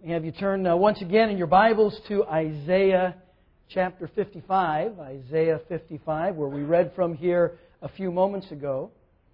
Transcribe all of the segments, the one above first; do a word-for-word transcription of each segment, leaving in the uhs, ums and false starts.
Have you turn uh, once again in your Bibles to Isaiah chapter fifty-five, Isaiah fifty-five, where we read from here a few moments ago.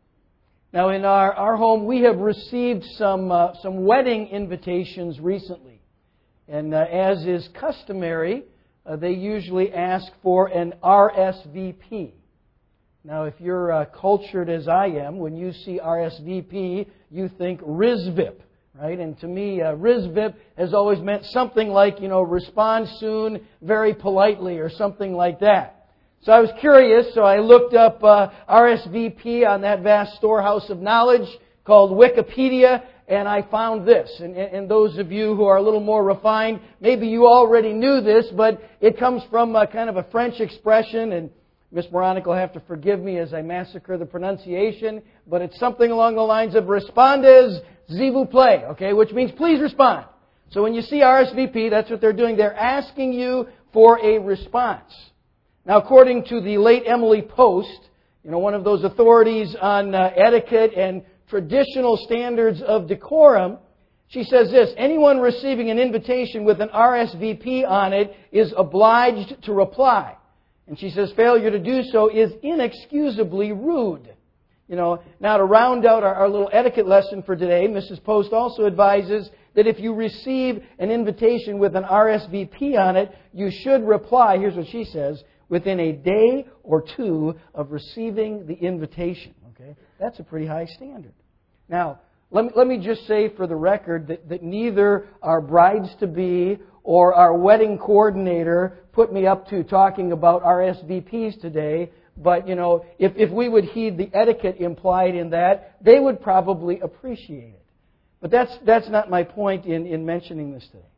Now, in our, our home, we have received some uh, some wedding invitations recently. And uh, as is customary, uh, they usually ask for an R S V P. Now, if you're uh, cultured as I am, when you see R S V P, you think R I S V I P. Right? And to me, uh, R I S V I P has always meant something like, you know, respond soon, very politely, or something like that. So I was curious, so I looked up uh, R S V P on that vast storehouse of knowledge called Wikipedia, and I found this. And, and those of you who are a little more refined, maybe you already knew this, but it comes from a, kind of a French expression, and Miss Moronic will have to forgive me as I massacre the pronunciation, but it's something along the lines of "Respondez, s'il vous plaît," okay, which means please respond. So when you see R S V P, that's what they're doing. They're asking you for a response. Now, according to the late Emily Post, you know, one of those authorities on uh, etiquette and traditional standards of decorum, she says this: anyone receiving an invitation with an R S V P on it is obliged to reply. And she says failure to do so is inexcusably rude. You know, now to round out our, our little etiquette lesson for today, Missus Post also advises that if you receive an invitation with an R S V P on it, you should reply, here's what she says, within a day or two of receiving the invitation. Okay, that's a pretty high standard. Now, let me, let me just say for the record that, that neither our brides-to-be or our wedding coordinator put me up to talking about R S V Ps today. But, you know, if, if we would heed the etiquette implied in that, they would probably appreciate it. But that's, that's not my point in, in mentioning this today.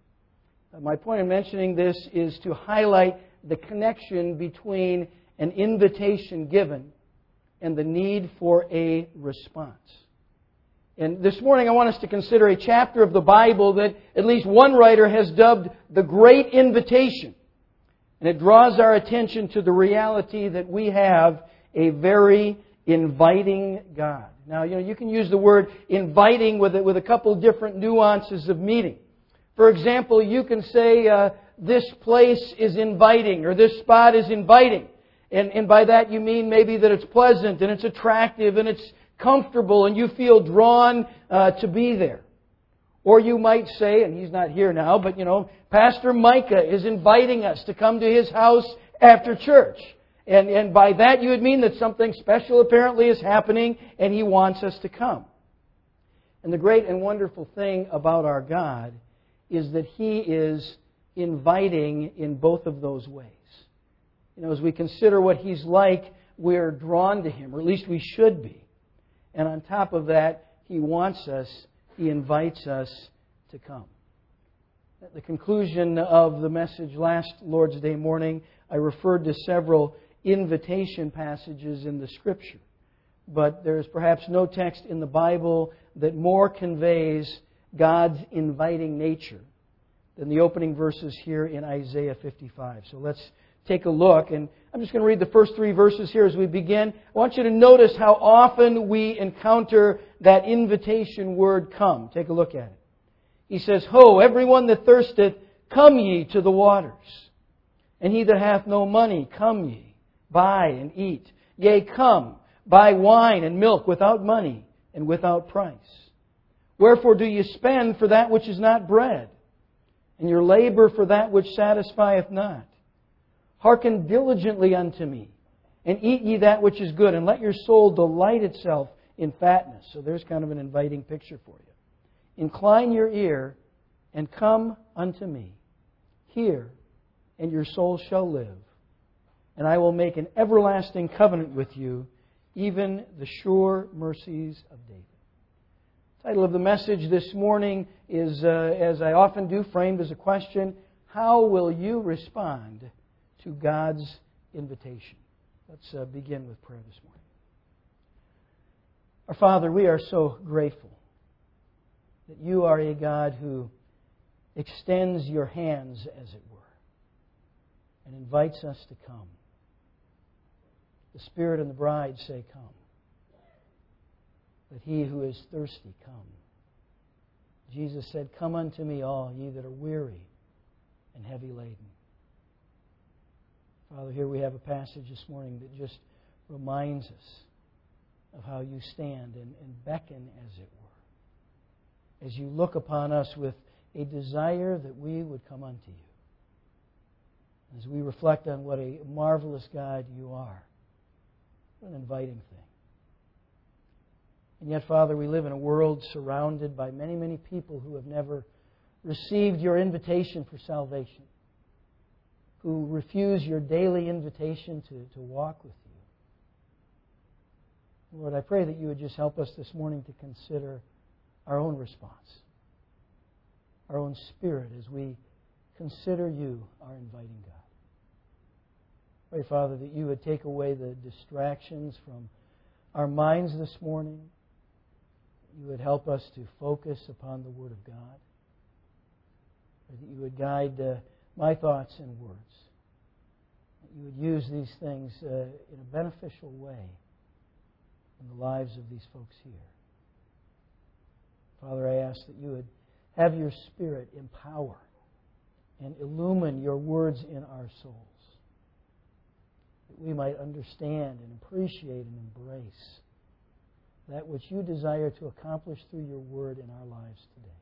My point in mentioning this is to highlight the connection between an invitation given and the need for a response. And this morning I want us to consider a chapter of the Bible that at least one writer has dubbed the Great Invitation. And it draws our attention to the reality that we have a very inviting God. Now, you know, you can use the word inviting with it with a couple different nuances of meaning. For example, you can say, uh, this place is inviting, or this spot is inviting. And, and by that you mean maybe that it's pleasant, and it's attractive, and it's comfortable, and you feel drawn uh, to be there. Or you might say, and he's not here now, but you know, Pastor Micah is inviting us to come to his house after church. And, and by that you would mean that something special apparently is happening and he wants us to come. And the great and wonderful thing about our God is that He is inviting in both of those ways. You know, as we consider what He's like, we're drawn to Him, or at least we should be. And on top of that, He wants us, He invites us to come. At the conclusion of the message last Lord's Day morning, I referred to several invitation passages in the Scripture. But there is perhaps no text in the Bible that more conveys God's inviting nature than the opening verses here in Isaiah fifty-five. So let's take a look. And I'm just going to read the first three verses here as we begin. I want you to notice how often we encounter that invitation word come. Take a look at it. He says, Ho, everyone that thirsteth, come ye to the waters. And he that hath no money, come ye, buy and eat. Yea, come, buy wine and milk without money and without price. Wherefore do ye spend for that which is not bread, and your labor for that which satisfieth not? Hearken diligently unto me, and eat ye that which is good, and let your soul delight itself in fatness. So there's kind of an inviting picture for you. Incline your ear, and come unto me. Hear, and your soul shall live. And I will make an everlasting covenant with you, even the sure mercies of David. The title of the message this morning is, uh, as I often do, framed as a question: how will you respond to God's invitation? Let's uh, begin with prayer this morning. Our Father, we are so grateful that You are a God who extends Your hands, as it were, and invites us to come. The Spirit and the bride say, come. Let he who is thirsty come. Jesus said, "Come unto me, all ye that are weary and heavy laden." Father, here we have a passage this morning that just reminds us of how you stand and, and beckon, as it were, as you look upon us with a desire that we would come unto you. As we reflect on what a marvelous God you are, what an inviting thing. And yet, Father, we live in a world surrounded by many, many people who have never received your invitation for salvation, who refuse your daily invitation to, to walk with you. Lord, I pray that you would just help us this morning to consider our own response, our own spirit as we consider you, our inviting God. Pray, Father, that you would take away the distractions from our minds this morning. You would help us to focus upon the Word of God. Pray that you would guide uh, my thoughts and words. That you would use these things uh, in a beneficial way in the lives of these folks here. Father, I ask that you would have your Spirit empower and illumine your words in our souls, that we might understand and appreciate and embrace that which you desire to accomplish through your word in our lives today.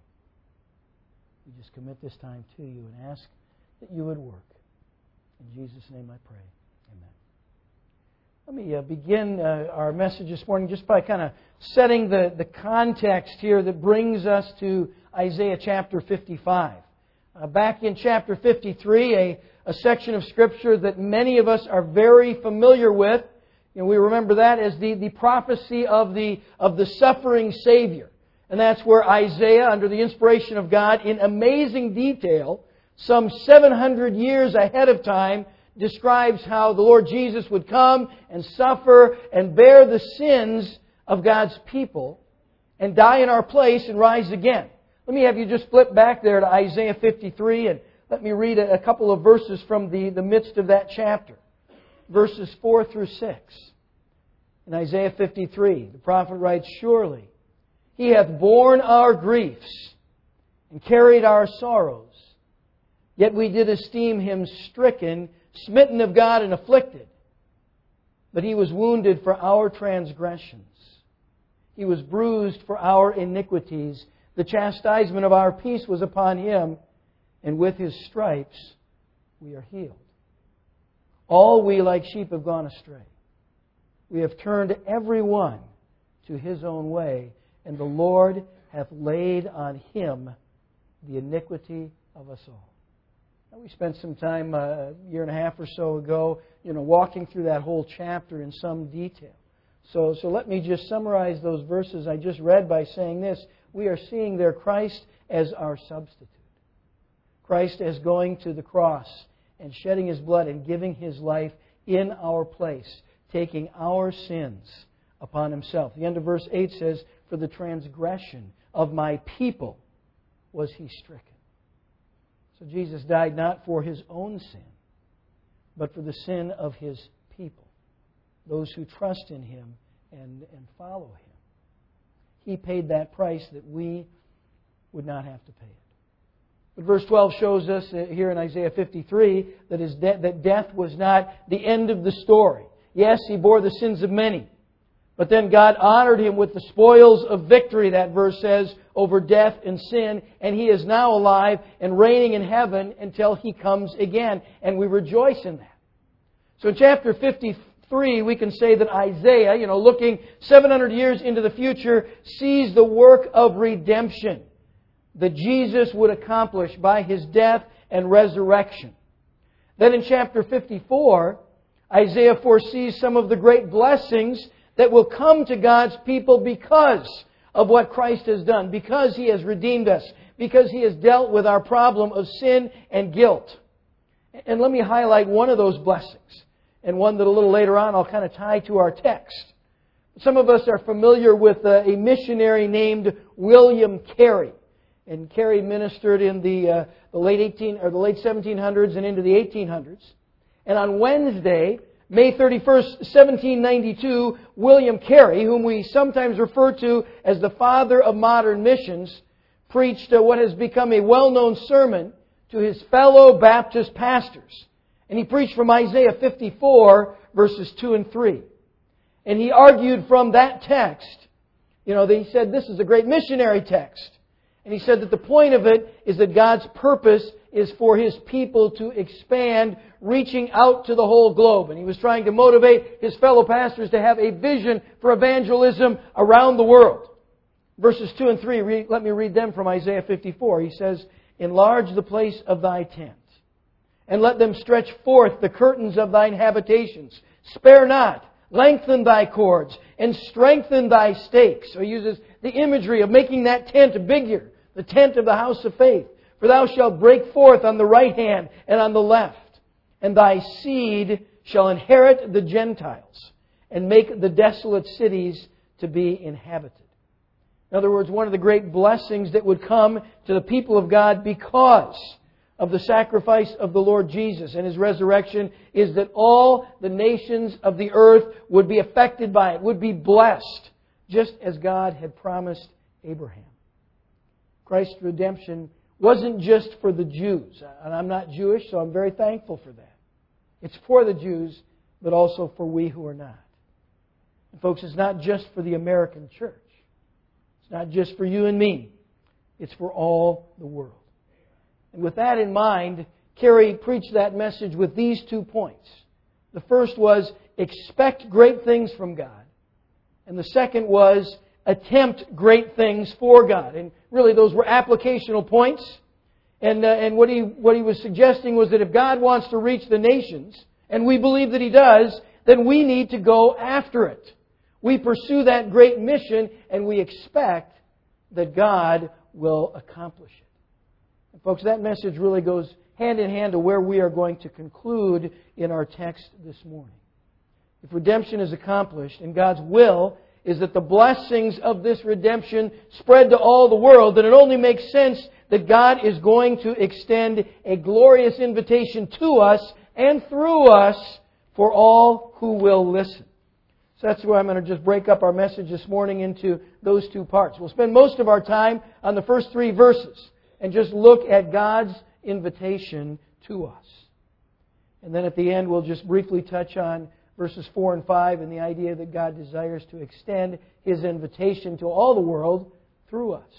We just commit this time to you and ask that you would work. In Jesus' name I pray. Amen. Let me uh, begin uh, our message this morning just by kind of setting the, the context here that brings us to Isaiah chapter fifty-five. Uh, back in chapter fifty-three, a, a section of Scripture that many of us are very familiar with. And we remember that as the, the prophecy of the, of the suffering Savior. And that's where Isaiah, under the inspiration of God, in amazing detail, some seven hundred years ahead of time, describes how the Lord Jesus would come and suffer and bear the sins of God's people and die in our place and rise again. Let me have you just flip back there to Isaiah fifty-three and let me read a, a couple of verses from the, the midst of that chapter. Verses four through six. In Isaiah fifty-three, the prophet writes, "Surely He hath borne our griefs and carried our sorrows. Yet we did esteem Him stricken, smitten of God, and afflicted. But He was wounded for our transgressions. He was bruised for our iniquities. The chastisement of our peace was upon Him, and with His stripes we are healed. All we like sheep have gone astray. We have turned every one to his own way, and the Lord hath laid on Him the iniquity of us all." Now, we spent some time uh, a year and a half or so ago, you know, walking through that whole chapter in some detail. So, so let me just summarize those verses I just read by saying this. We are seeing there Christ as our substitute. Christ as going to the cross and shedding His blood and giving His life in our place, taking our sins upon Himself. The end of verse eight says, "For the transgression of my people was He stricken." So Jesus died not for His own sin, but for the sin of His people, those who trust in Him and, and follow Him. He paid that price that we would not have to pay it. But verse twelve shows us here in Isaiah fifty-three that, his de- that death was not the end of the story. Yes, He bore the sins of many. But then God honored Him with the spoils of victory, that verse says, over death and sin. And He is now alive and reigning in heaven until He comes again. And we rejoice in that. So in chapter fifty-three, we can say that Isaiah, you know, looking seven hundred years into the future, sees the work of redemption that Jesus would accomplish by His death and resurrection. Then in chapter fifty-four, Isaiah foresees some of the great blessings that will come to God's people because of what Christ has done, because He has redeemed us, because He has dealt with our problem of sin and guilt. And let me highlight one of those blessings, and one that a little later on I'll kind of tie to our text. Some of us are familiar with a missionary named William Carey. And Carey ministered in the, uh, the late eighteen or the late seventeen hundreds and into the eighteen hundreds. And on Wednesday, May thirty-first, seventeen ninety-two, William Carey, whom we sometimes refer to as the father of modern missions, preached uh, what has become a well-known sermon to his fellow Baptist pastors. And he preached from Isaiah fifty-four, verses two and three. And he argued from that text, you know, he said this is a great missionary text. And he said that the point of it is that God's purpose is for His people to expand, reaching out to the whole globe. And he was trying to motivate his fellow pastors to have a vision for evangelism around the world. Verses two and three, read, let me read them from Isaiah fifty-four. He says, "Enlarge the place of thy tent, and let them stretch forth the curtains of thine habitations. Spare not, lengthen thy cords, and strengthen thy stakes." So he uses the imagery of making that tent bigger, the tent of the house of faith. "For thou shalt break forth on the right hand and on the left, and thy seed shall inherit the Gentiles, and make the desolate cities to be inhabited." In other words, one of the great blessings that would come to the people of God because of the sacrifice of the Lord Jesus and His resurrection is that all the nations of the earth would be affected by it, would be blessed, just as God had promised Abraham. Christ's redemption wasn't just for the Jews. And I'm not Jewish, so I'm very thankful for that. It's for the Jews, but also for we who are not. And folks, it's not just for the American church. It's not just for you and me. It's for all the world. And with that in mind, Kerry preached that message with these two points. The first was, expect great things from God. And the second was, attempt great things for God. And really those were applicational points. And, uh, and what he, what he was suggesting was that if God wants to reach the nations, and we believe that He does, then we need to go after it. We pursue that great mission, and we expect that God will accomplish it. And folks, that message really goes hand in hand to where we are going to conclude in our text this morning. If redemption is accomplished, and God's will is that the blessings of this redemption spread to all the world, then it only makes sense that God is going to extend a glorious invitation to us and through us for all who will listen. So that's why I'm going to just break up our message this morning into those two parts. We'll spend most of our time on the first three verses and just look at God's invitation to us. And then at the end, we'll just briefly touch on verses four and five and the idea that God desires to extend His invitation to all the world through us.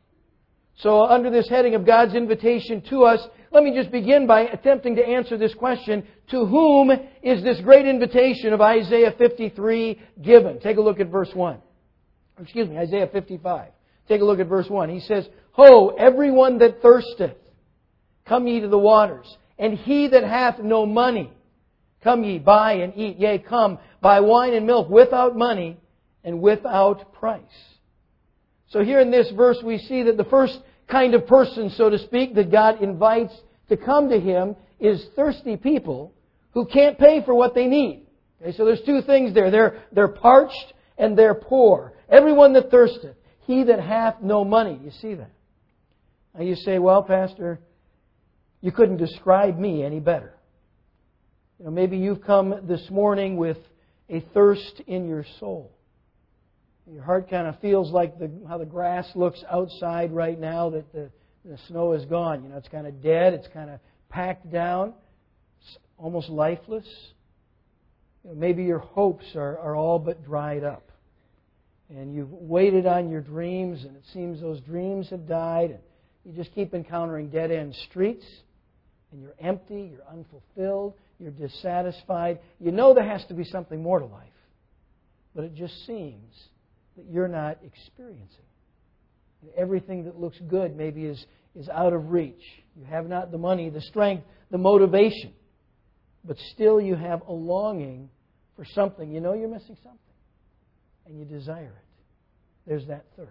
So under this heading of God's invitation to us, let me just begin by attempting to answer this question: to whom is this great invitation of Isaiah fifty-three given? Take a look at verse one. Excuse me, Isaiah fifty-five. Take a look at verse one. He says, "Ho, everyone that thirsteth, come ye to the waters, and he that hath no money, come ye, buy and eat. Yea, come, buy wine and milk without money and without price." So here in this verse we see that the first kind of person, so to speak, that God invites to come to Him is thirsty people who can't pay for what they need. Okay, so there's two things there. They're, they're parched and they're poor. Everyone that thirsteth, he that hath no money. You see that? Now you say, "Well, Pastor, you couldn't describe me any better." You know, maybe you've come this morning with a thirst in your soul. Your heart kind of feels like the, how the grass looks outside right now that the, the snow is gone. You know, it's kind of dead. It's kind of packed down. It's almost lifeless. You know, maybe your hopes are, are all but dried up. And you've waited on your dreams, and it seems those dreams have died. And you just keep encountering dead-end streets. And you're empty. You're unfulfilled. You're dissatisfied. You know there has to be something more to life. But it just seems that you're not experiencing. And everything that looks good maybe is, is out of reach. You have not the money, the strength, the motivation. But still you have a longing for something. You know you're missing something. And you desire it. There's that thirst.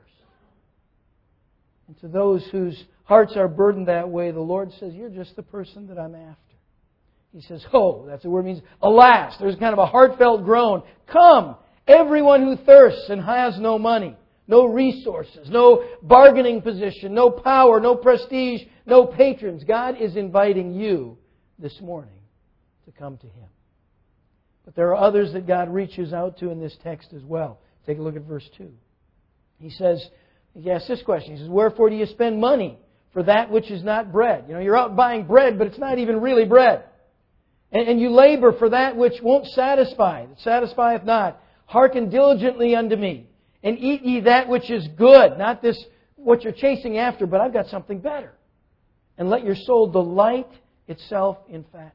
And to those whose hearts are burdened that way, the Lord says, "You're just the person that I'm after." He says, "Ho," that's the word means, alas. There's kind of a heartfelt groan. "Come, everyone who thirsts and has no money, no resources, no bargaining position, no power, no prestige, no patrons." God is inviting you this morning to come to Him. But there are others that God reaches out to in this text as well. Take a look at verse two. He says, He asks this question. He says, wherefore do you spend money for that which is not bread? You know, you're out buying bread, but it's not even really bread. And, and you labor for that which won't satisfy, that satisfieth not. Hearken diligently unto me, and eat ye that which is good. Not this, what you're chasing after, but I've got something better. And let your soul delight itself in fatness.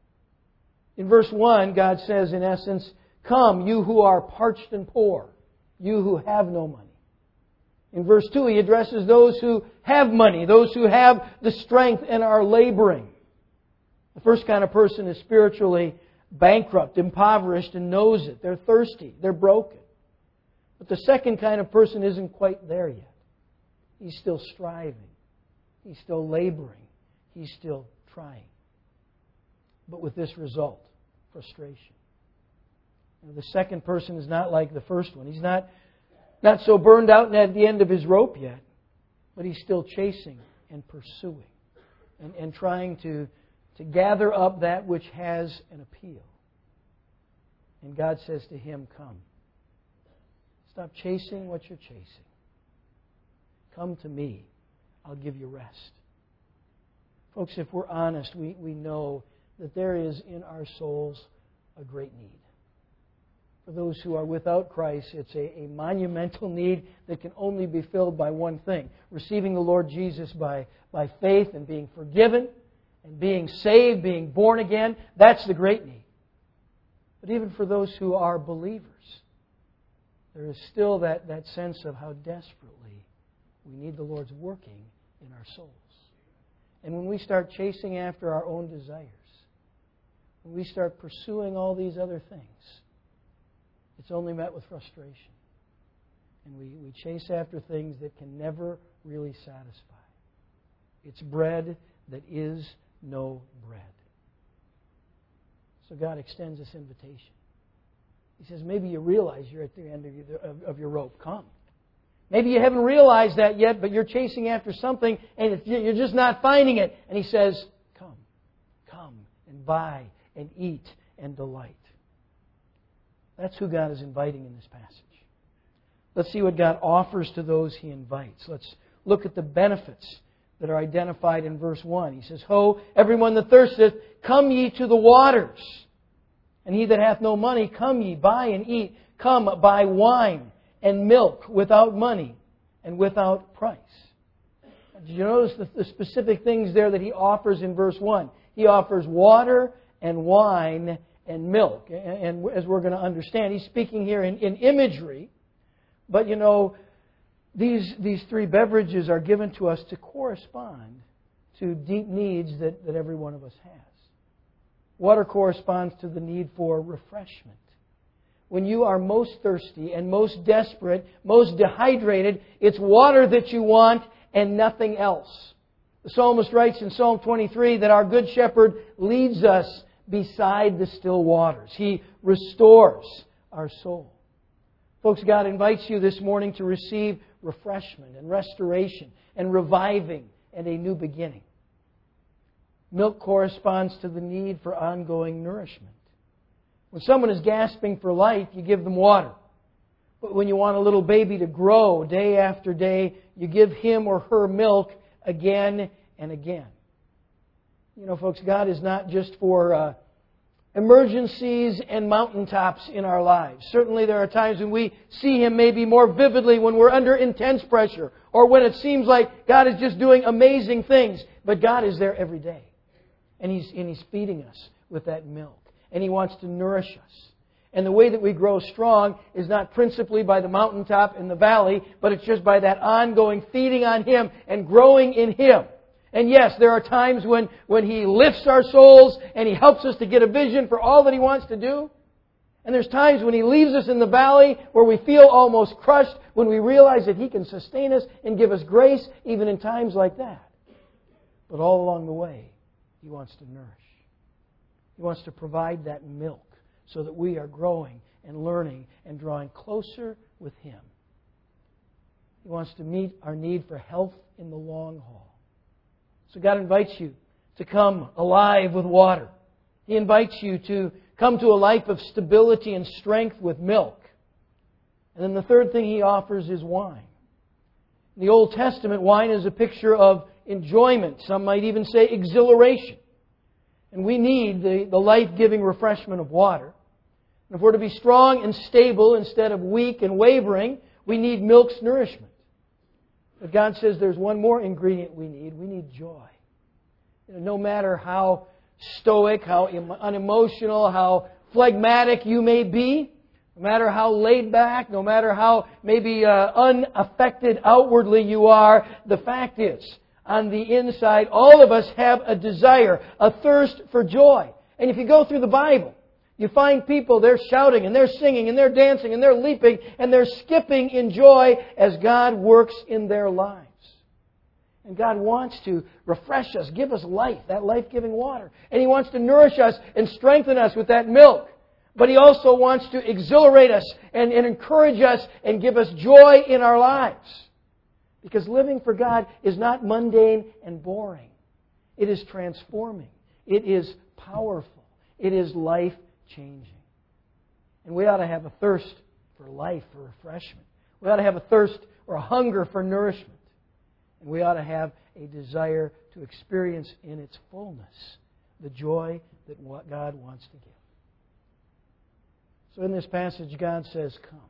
In verse one, God says, in essence, come, you who are parched and poor, you who have no money. In verse two, He addresses those who have money, those who have the strength and are laboring. The first kind of person is spiritually bankrupt, impoverished, and knows it. They're thirsty. They're broken. But the second kind of person isn't quite there yet. He's still striving. He's still laboring. He's still trying. But with this result, frustration. And the second person is not like the first one. He's not, not so burned out and at the end of his rope yet, but he's still chasing and pursuing and, and trying to, to gather up that which has an appeal. And God says to him, come. Stop chasing what you're chasing. Come to me. I'll give you rest. Folks, if we're honest, we, we know that there is in our souls a great need. For those who are without Christ, it's a, a monumental need that can only be filled by one thing. Receiving the Lord Jesus by, by faith and being forgiven and being saved, being born again. That's the great need. But even for those who are believers, there is still that, that sense of how desperately we need the Lord's working in our souls. And when we start chasing after our own desires, when we start pursuing all these other things, it's only met with frustration. And we, we chase after things that can never really satisfy. It's bread that is no bread. So God extends this invitation. He says, maybe you realize you're at the end of your, of, of your rope. Come. Maybe you haven't realized that yet, but you're chasing after something and you're just not finding it. And He says, come. Come and buy and eat and delight. That's who God is inviting in this passage. Let's see what God offers to those He invites. Let's look at the benefits that are identified in verse one. He says, Ho, everyone that thirsteth, come ye to the waters. And he that hath no money, come ye, buy and eat. Come, buy wine and milk without money and without price. Did you notice the, the specific things there that He offers in verse one? He offers water and wine and milk. And, and as we're going to understand, He's speaking here in, in imagery. But, you know, these, these three beverages are given to us to correspond to deep needs that, that every one of us has. Water corresponds to the need for refreshment. When you are most thirsty and most desperate, most dehydrated, it's water that you want and nothing else. The psalmist writes in Psalm twenty-three that our good shepherd leads us beside the still waters. He restores our soul. Folks, God invites you this morning to receive refreshment and restoration and reviving and a new beginning. Milk corresponds to the need for ongoing nourishment. When someone is gasping for life, you give them water. But when you want a little baby to grow day after day, you give him or her milk again and again. You know, folks, God is not just for uh, emergencies and mountaintops in our lives. Certainly there are times when we see Him maybe more vividly when we're under intense pressure or when it seems like God is just doing amazing things. But God is there every day. And He's, and He's feeding us with that milk. And He wants to nourish us. And the way that we grow strong is not principally by the mountaintop in the valley, but it's just by that ongoing feeding on Him and growing in Him. And yes, there are times when, when He lifts our souls and He helps us to get a vision for all that He wants to do. And there's times when He leaves us in the valley where we feel almost crushed, when we realize that He can sustain us and give us grace even in times like that. But all along the way, He wants to nourish. He wants to provide that milk so that we are growing and learning and drawing closer with Him. He wants to meet our need for health in the long haul. So God invites you to come alive with water. He invites you to come to a life of stability and strength with milk. And then the third thing He offers is wine. In the Old Testament, wine is a picture of enjoyment. Some might even say exhilaration. And we need the, the life-giving refreshment of water. And if we're to be strong and stable instead of weak and wavering, we need milk's nourishment. But God says there's one more ingredient we need. We need joy. You know, no matter how stoic, how unemotional, how phlegmatic you may be, no matter how laid back, no matter how maybe uh, unaffected outwardly you are, the fact is, on the inside, all of us have a desire, a thirst for joy. And if you go through the Bible, you find people, they're shouting and they're singing and they're dancing and they're leaping and they're skipping in joy as God works in their lives. And God wants to refresh us, give us life, that life-giving water. And He wants to nourish us and strengthen us with that milk. But He also wants to exhilarate us and, and encourage us and give us joy in our lives. Because living for God is not mundane and boring. It is transforming. It is powerful. It is life-changing. And we ought to have a thirst for life, for refreshment. We ought to have a thirst or a hunger for nourishment. And we ought to have a desire to experience in its fullness the joy that what God wants to give. So in this passage, God says, come.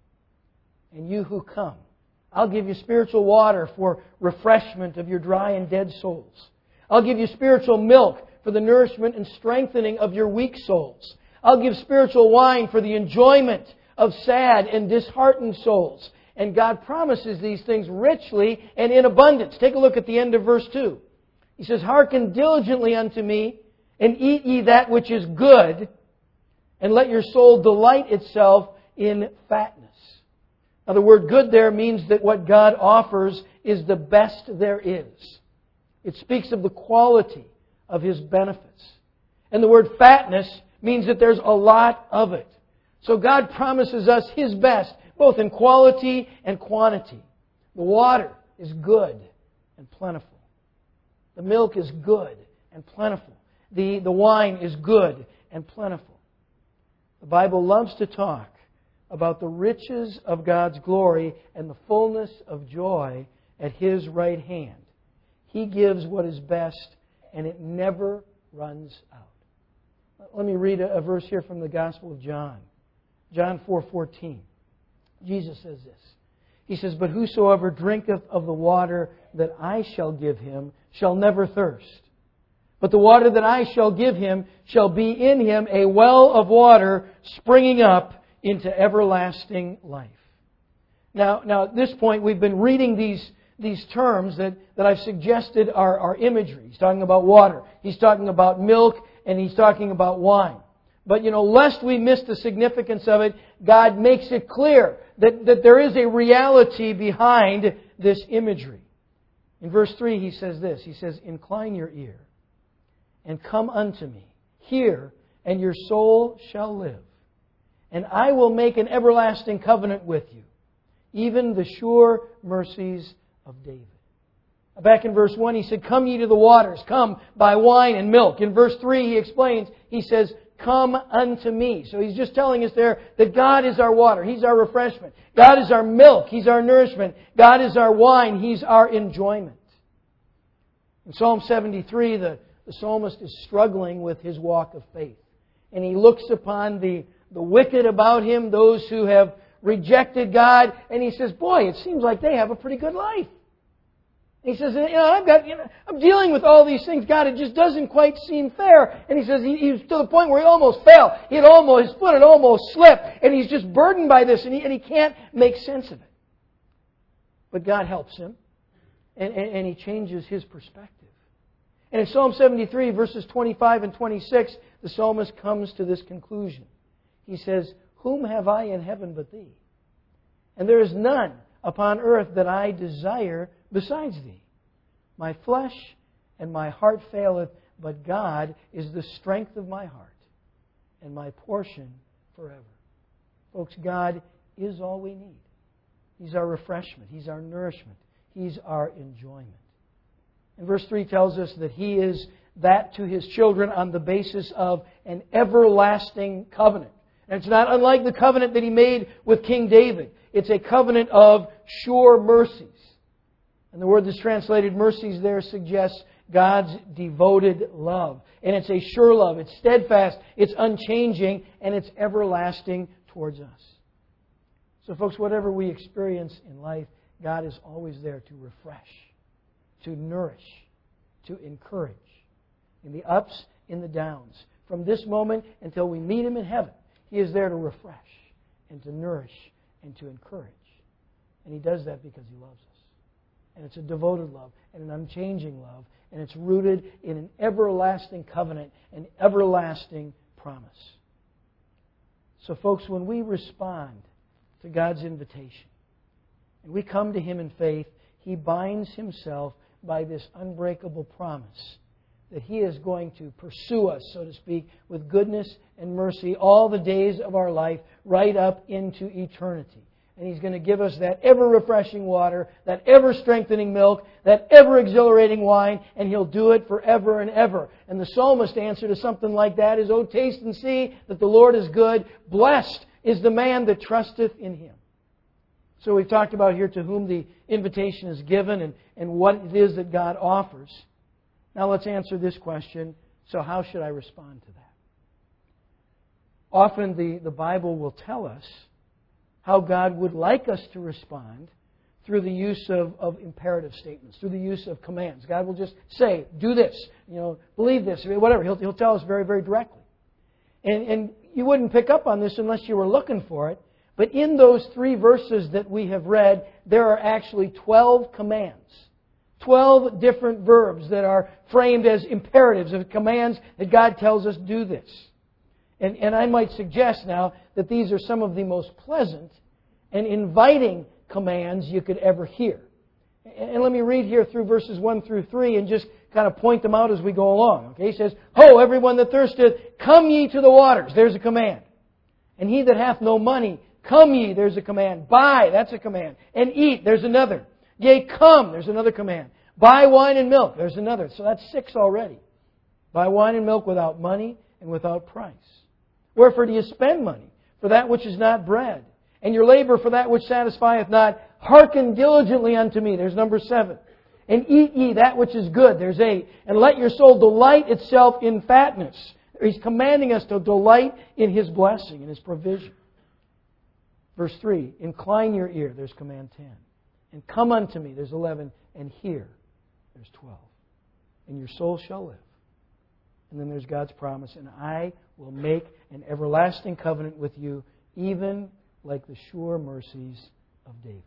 And you who come, I'll give you spiritual water for refreshment of your dry and dead souls. I'll give you spiritual milk for the nourishment and strengthening of your weak souls. I'll give spiritual wine for the enjoyment of sad and disheartened souls. And God promises these things richly and in abundance. Take a look at the end of verse two. He says, hearken diligently unto me, and eat ye that which is good, and let your soul delight itself in fatness. Now the word good there means that what God offers is the best there is. It speaks of the quality of His benefits. And the word fatness means that there's a lot of it. So God promises us His best, both in quality and quantity. The water is good and plentiful. The milk is good and plentiful. The, the wine is good and plentiful. The Bible loves to talk about the riches of God's glory and the fullness of joy at His right hand. He gives what is best, and it never runs out. Let me read a verse here from the Gospel of John. John four fourteen. Jesus says this. He says, but whosoever drinketh of the water that I shall give him shall never thirst. But the water that I shall give him shall be in him a well of water springing up into everlasting life. Now, now at this point, we've been reading these, these terms that, that I've suggested are, are imagery. He's talking about water. He's talking about milk. And He's talking about wine. But, you know, lest we miss the significance of it, God makes it clear that, that there is a reality behind this imagery. In verse three, He says this. He says, incline your ear and come unto me. Hear, and your soul shall live. And I will make an everlasting covenant with you, even the sure mercies of David. Back in verse one, He said, come ye to the waters, come by wine and milk. In verse three, He explains, He says, come unto me. So He's just telling us there that God is our water. He's our refreshment. God is our milk. He's our nourishment. God is our wine. He's our enjoyment. In Psalm seventy-three, the, the psalmist is struggling with his walk of faith. And he looks upon the, the wicked about him, those who have rejected God, and he says, boy, it seems like they have a pretty good life. He says, you know, I've got, you know, I'm dealing with all these things. God, it just doesn't quite seem fair. And he says he, he was to the point where he almost fell. He had almost, his foot had almost slipped. And he's just burdened by this, and he, and he can't make sense of it. But God helps him, and, and, and He changes his perspective. And in Psalm seventy-three, verses twenty-five and twenty-six, the psalmist comes to this conclusion. He says, whom have I in heaven but Thee? And there is none upon earth that I desire besides Thee. My flesh and my heart faileth, but God is the strength of my heart and my portion forever. Folks, God is all we need. He's our refreshment. He's our nourishment. He's our enjoyment. And verse three tells us that He is that to His children on the basis of an everlasting covenant. And it's not unlike the covenant that He made with King David. It's a covenant of sure mercies. And the word that's translated mercies there suggests God's devoted love. And it's a sure love. It's steadfast, it's unchanging, and it's everlasting towards us. So folks, whatever we experience in life, God is always there to refresh, to nourish, to encourage. In the ups, in the downs. From this moment until we meet Him in heaven, He is there to refresh and to nourish and to encourage. And He does that because He loves us. And it's a devoted love and an unchanging love. And it's rooted in an everlasting covenant, an everlasting promise. So folks, when we respond to God's invitation and we come to Him in faith, He binds Himself by this unbreakable promise that He is going to pursue us, so to speak, with goodness and mercy all the days of our life, right up into eternity. And He's going to give us that ever-refreshing water, that ever-strengthening milk, that ever-exhilarating wine, and He'll do it forever and ever. And the psalmist's answer to something like that is, "Oh, taste and see that the Lord is good. Blessed is the man that trusteth in Him." So we've talked about here to whom the invitation is given and, and what it is that God offers. Now let's answer this question. So how should I respond to that? Often the, the Bible will tell us how God would like us to respond through the use of, of imperative statements, through the use of commands. God will just say, do this, you know, believe this, whatever. He'll, he'll tell us very, very directly. And, and you wouldn't pick up on this unless you were looking for it. But in those three verses that we have read, there are actually twelve commands. Twelve different verbs that are framed as imperatives, of commands that God tells us, do this. And, and I might suggest now that these are some of the most pleasant and inviting commands you could ever hear. And, and let me read here through verses one through three and just kind of point them out as we go along. Okay, He says, "Ho, everyone that thirsteth, come ye to the waters." There's a command. "And he that hath no money, come ye." There's a command. "Buy." That's a command. "And eat." There's another. "Yea, come." There's another command. "Buy wine and milk." There's another. So that's six already. Buy wine and milk without money and without price. "Wherefore do you spend money? For that which is not bread. And your labor for that which satisfieth not. Hearken diligently unto me." There's number seven. "And eat ye that which is good." There's eight. "And let your soul delight itself in fatness." He's commanding us to delight in His blessing and His provision. Verse three. "Incline your ear." There's command ten. "And come unto me." There's eleven. "And hear." There's twelve. "And your soul shall live." And then there's God's promise, "And I will make an everlasting covenant with you, even like the sure mercies of David."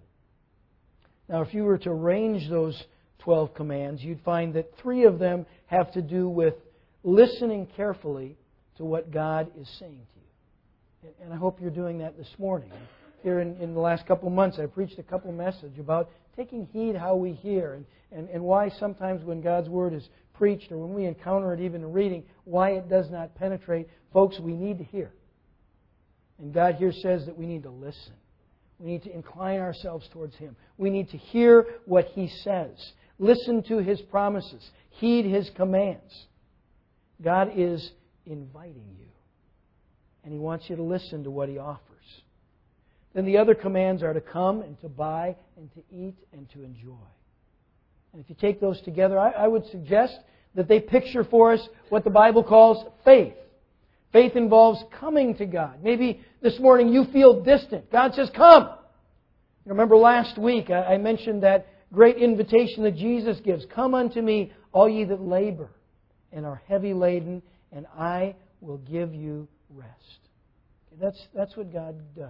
Now, if you were to arrange those twelve commands, you'd find that three of them have to do with listening carefully to what God is saying to you. And I hope you're doing that this morning. Here in, in the last couple of months, I preached a couple messages about taking heed how we hear and, and, and why sometimes when God's Word is preached or when we encounter it even in reading, why it does not penetrate. Folks, we need to hear. And God here says that we need to listen. We need to incline ourselves towards Him. We need to hear what He says. Listen to His promises. Heed His commands. God is inviting you. And He wants you to listen to what He offers. Then the other commands are to come and to buy and to eat and to enjoy. And if you take those together, I, I would suggest that they picture for us what the Bible calls faith. Faith involves coming to God. Maybe this morning you feel distant. God says, come. You remember last week I mentioned that great invitation that Jesus gives. Come unto me, all ye that labor and are heavy laden, and I will give you rest. That's, that's what God does.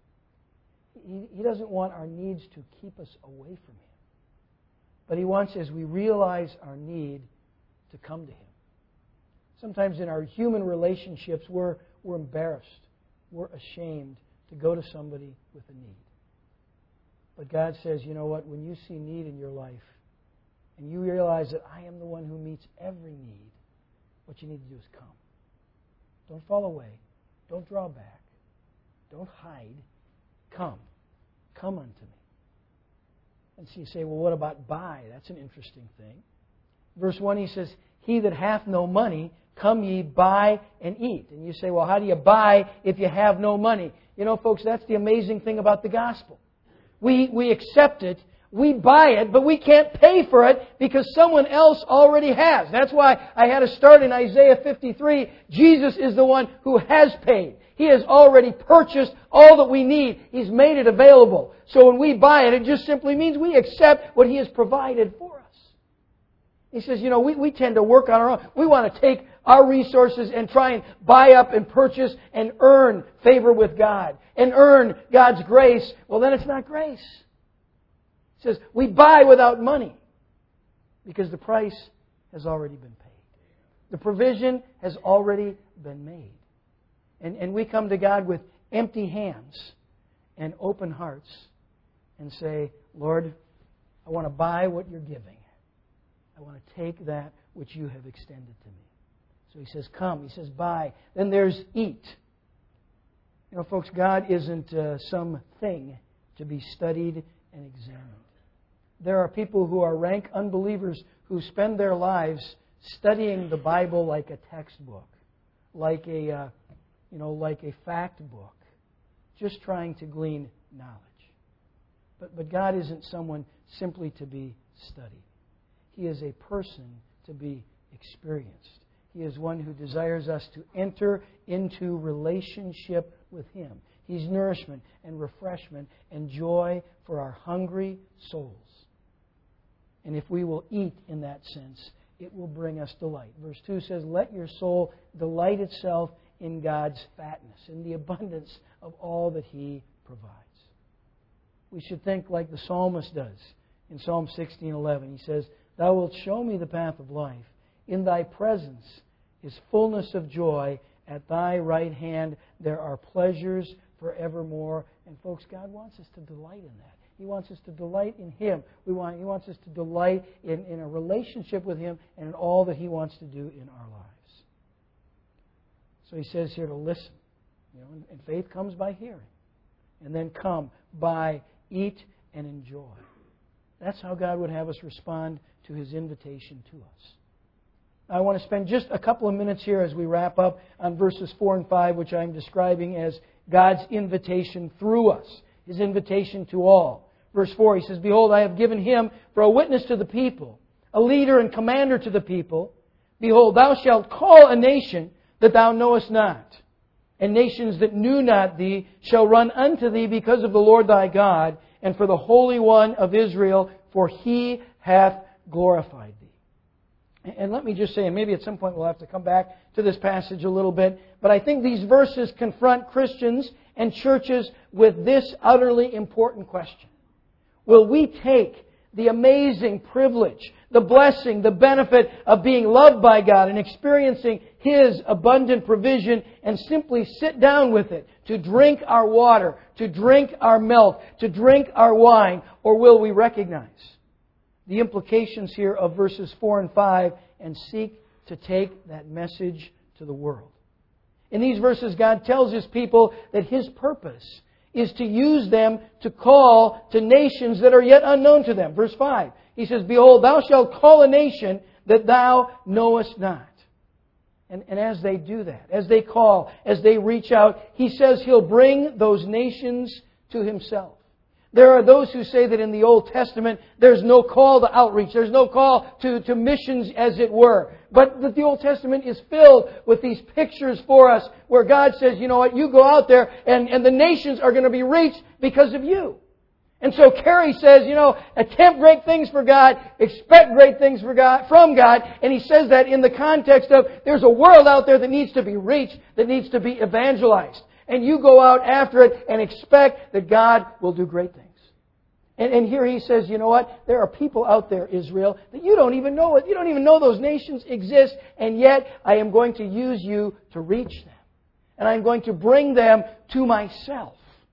He, he doesn't want our needs to keep us away from Him. But He wants, as we realize our need, to come to Him. Sometimes in our human relationships, we're, we're embarrassed. We're ashamed to go to somebody with a need. But God says, you know what? When you see need in your life, and you realize that I am the one who meets every need, what you need to do is come. Don't fall away. Don't draw back. Don't hide. Come. Come unto me. And so you say, well, what about buy? That's an interesting thing. Verse one, He says, he that hath no money, come ye, buy and eat. And you say, well, how do you buy if you have no money? You know, folks, that's the amazing thing about the gospel. We, we accept it We buy it, but we can't pay for it because someone else already has. That's why I had to start in Isaiah fifty-three. Jesus is the one who has paid. He has already purchased all that we need. He's made it available. So when we buy it, it just simply means we accept what He has provided for us. He says, you know, we, we tend to work on our own. We want to take our resources and try and buy up and purchase and earn favor with God and earn God's grace. Well, then it's not grace. It says we buy without money because the price has already been paid. The provision has already been made. And, and we come to God with empty hands and open hearts and say, Lord, I want to buy what You're giving. I want to take that which You have extended to me. So He says, come. He says, buy. Then there's eat. You know, folks, God isn't uh, some thing to be studied and examined. There are people who are rank unbelievers who spend their lives studying the Bible like a textbook, like a, uh, you know, like a fact book, just trying to glean knowledge. But, but God isn't someone simply to be studied. He is a person to be experienced. He is one who desires us to enter into relationship with Him. He's nourishment and refreshment and joy for our hungry souls. And if we will eat in that sense, it will bring us delight. Verse two says, let your soul delight itself in God's fatness, in the abundance of all that He provides. We should think like the psalmist does in Psalm sixteen eleven. He says, Thou wilt show me the path of life. In Thy presence is fullness of joy. At Thy right hand there are pleasures forevermore. And folks, God wants us to delight in that. He wants us to delight in Him. We want, He wants us to delight in, in a relationship with Him and in all that He wants to do in our lives. So He says here to listen. You know, and, and faith comes by hearing. And then come by eat and enjoy. That's how God would have us respond to His invitation to us. I want to spend just a couple of minutes here as we wrap up on verses four and five, which I'm describing as God's invitation through us. His invitation to all. Verse four, He says, Behold, I have given him for a witness to the people, a leader and commander to the people. Behold, thou shalt call a nation that thou knowest not. And nations that knew not thee shall run unto thee because of the Lord thy God, and for the Holy One of Israel, for He hath glorified thee. And let me just say, and maybe at some point we'll have to come back to this passage a little bit, but I think these verses confront Christians and churches with this utterly important question. Will we take the amazing privilege, the blessing, the benefit of being loved by God and experiencing His abundant provision and simply sit down with it to drink our water, to drink our milk, to drink our wine, or will we recognize the implications here of verses four and five and seek to take that message to the world? In these verses, God tells His people that His purpose is to use them to call to nations that are yet unknown to them. Verse five, He says, Behold, thou shalt call a nation that thou knowest not. And, and as they do that, as they call, as they reach out, He says He'll bring those nations to Himself. There are those who say that in the Old Testament there's no call to outreach. There's no call to, to missions, as it were. But that the Old Testament is filled with these pictures for us where God says, you know what, you go out there and, and the nations are going to be reached because of you. And so Carey says, you know, attempt great things for God, expect great things for God, from God. And he says that in the context of there's a world out there that needs to be reached, that needs to be evangelized. And you go out after it and expect that God will do great things. And, and here he says, you know what? There are people out there, Israel, that you don't even know it. You don't even know those nations exist. And yet I am going to use you to reach them. And I'm going to bring them to myself.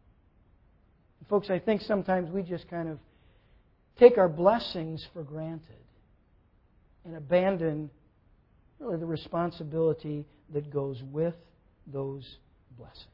And folks, I think sometimes we just kind of take our blessings for granted and abandon really the responsibility that goes with those blessings.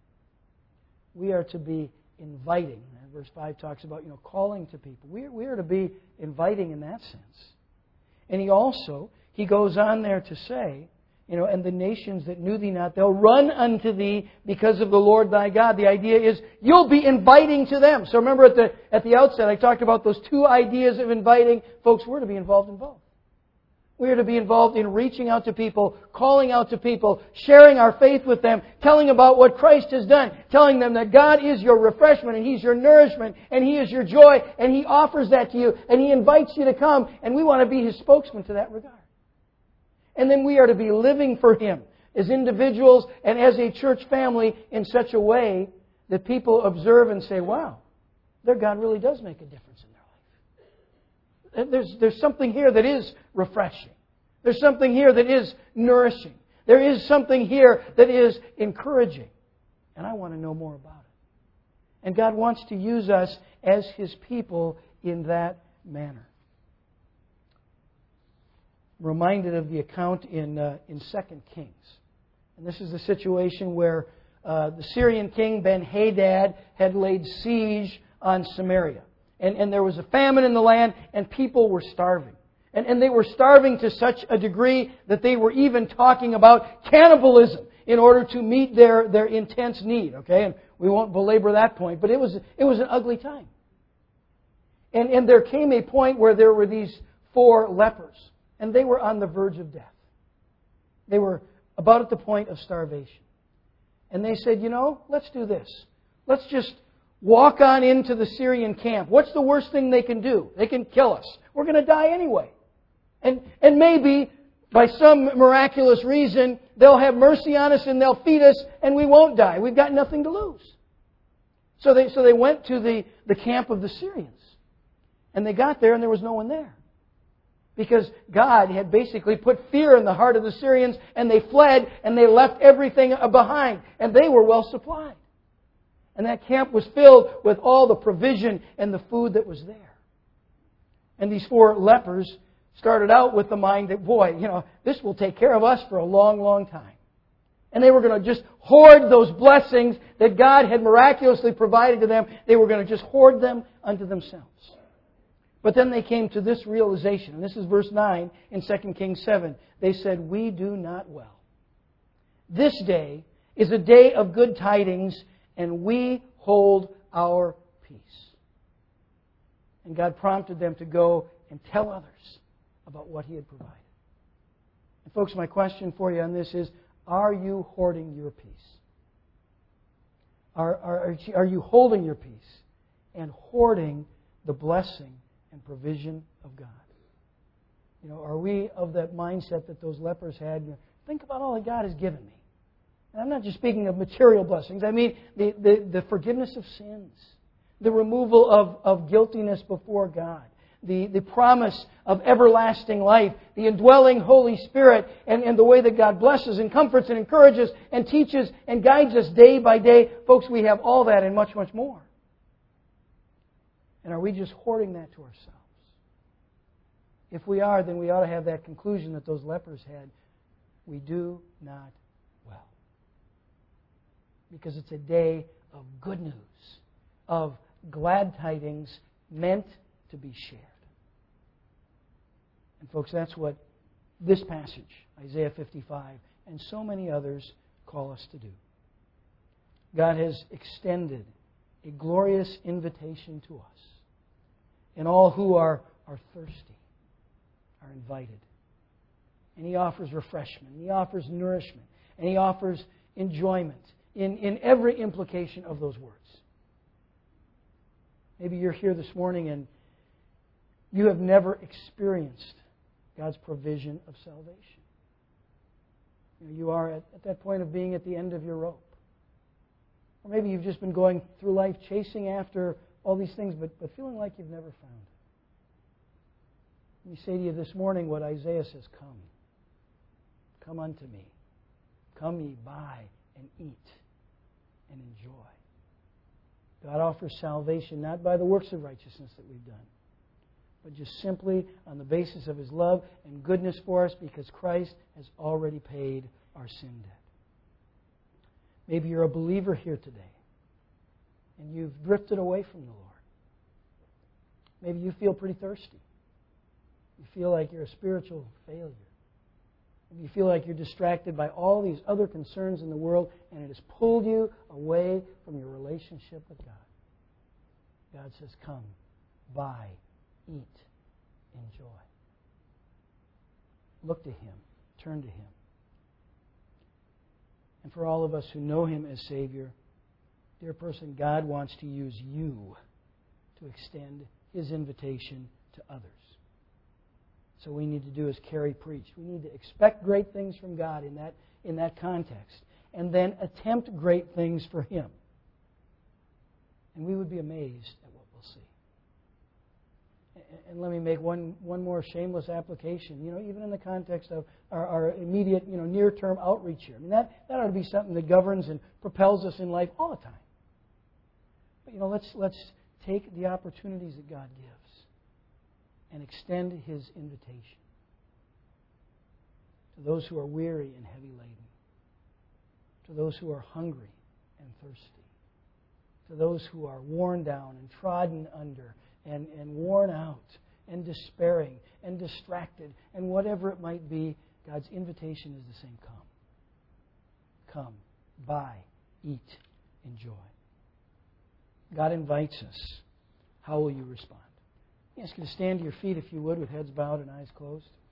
We are to be inviting. Verse five talks about, you know, calling to people. We are, we are to be inviting in that sense. And he also, he goes on there to say, You know, and the nations that knew thee not, they'll run unto thee because of the Lord thy God. The idea is you'll be inviting to them. So remember at the at the outset, I talked about those two ideas of inviting. Folks, we're to be involved in both. We are to be involved in reaching out to people, calling out to people, sharing our faith with them, telling about what Christ has done, telling them that God is your refreshment and He's your nourishment and He is your joy and He offers that to you and He invites you to come, and we want to be His spokesman to that regard. And then we are to be living for Him as individuals and as a church family in such a way that people observe and say, wow, their God really does make a difference in their life. There's, there's something here that is refreshing. There's something here that is nourishing. There is something here that is encouraging. And I want to know more about it. And God wants to use us as His people in that manner. Reminded of the account in uh, in Second Kings. And this is the situation where uh, the Syrian king Ben-Hadad had laid siege on Samaria. And, and there was a famine in the land, and people were starving. And, and they were starving to such a degree that they were even talking about cannibalism in order to meet their, their intense need. Okay, and we won't belabor that point, but it was it was an ugly time. And, and there came a point where there were these four lepers. And they were on the verge of death. They were about at the point of starvation. And they said, you know, let's do this. Let's just walk on into the Syrian camp. What's the worst thing they can do? They can kill us. We're going to die anyway. And, and maybe, by some miraculous reason, they'll have mercy on us and they'll feed us and we won't die. We've got nothing to lose. So they, so they went to the, the camp of the Syrians. And they got there and there was no one there. Because God had basically put fear in the heart of the Syrians, and they fled and they left everything behind. And they were well supplied. And that camp was filled with all the provision and the food that was there. And these four lepers started out with the mind that, boy, you know, this will take care of us for a long, long time. And they were going to just hoard those blessings that God had miraculously provided to them. They were going to just hoard them unto themselves. But then they came to this realization, and this is verse nine in Second Kings seven. They said, we do not well. This day is a day of good tidings, and we hold our peace. And God prompted them to go and tell others about what He had provided. And folks, my question for you on this is, are you hoarding your peace? Are, are, are you holding your peace and hoarding the blessing and provision of God? You know, are we of that mindset that those lepers had? You know, think about all that God has given me. And I'm not just speaking of material blessings. I mean the, the, the forgiveness of sins, the removal of, of guiltiness before God, the, the promise of everlasting life, the indwelling Holy Spirit, and, and the way that God blesses and comforts and encourages and teaches and guides us day by day. Folks, we have all that and much, much more. And are we just hoarding that to ourselves? If we are, then we ought to have that conclusion that those lepers had. We do not well. Because it's a day of good news, of glad tidings meant to be shared. And folks, that's what this passage, Isaiah fifty-five, and so many others call us to do. God has extended a glorious invitation to us. And all who are, are thirsty are invited. And He offers refreshment. And He offers nourishment. And He offers enjoyment in, in every implication of those words. Maybe you're here this morning and you have never experienced God's provision of salvation. You know, you are at, at that point of being at the end of your rope. Or maybe you've just been going through life chasing after all these things, but, but feeling like you've never found it. Let me say to you this morning what Isaiah says, come. Come unto me. Come ye, buy and eat and enjoy. God offers salvation not by the works of righteousness that we've done, but just simply on the basis of His love and goodness for us because Christ has already paid our sin debt. Maybe you're a believer here today and you've drifted away from the Lord. Maybe you feel pretty thirsty. You feel like you're a spiritual failure. If you feel like you're distracted by all these other concerns in the world and it has pulled you away from your relationship with God, God says, come, buy, eat, enjoy. Look to Him. Turn to Him. And for all of us who know Him as Savior, dear person, God wants to use you to extend His invitation to others. So what we need to do is carry preach. We need to expect great things from God in that, in that context. And then attempt great things for Him. And we would be amazed at what we'll see. And let me make one, one more shameless application. You know, even in the context of our, our immediate, you know, near-term outreach here. I mean, that, that ought to be something that governs and propels us in life all the time. But, you know, let's, let's take the opportunities that God gives and extend His invitation to those who are weary and heavy laden, to those who are hungry and thirsty, to those who are worn down and trodden under and, and worn out and despairing and distracted and whatever it might be. God's invitation is the same. Come. Come. Buy. Eat. Enjoy. God invites us. How will you respond? I ask you to stand to your feet, if you would, with heads bowed and eyes closed.